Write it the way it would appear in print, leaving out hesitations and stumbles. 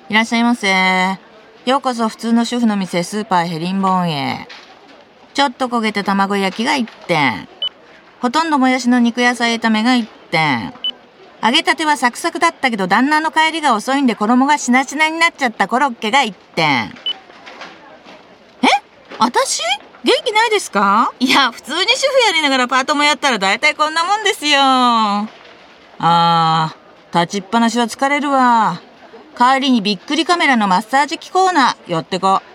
いらっしゃいませ。ようこそ普通の主婦の店スーパーヘリンボーンへ。ちょっと焦げた卵焼きが1点。ほとんどもやしの肉野菜炒めが1点。揚げたてはサクサクだったけど旦那の帰りが遅いんで衣がしなしなになっちゃったコロッケが1点。私元気ないですか？いや、普通に主婦やりながらパートもやったらだいたいこんなもんですよ。立ちっぱなしは疲れるわ。帰りにびっくりカメラのマッサージ機コーナー寄ってこ。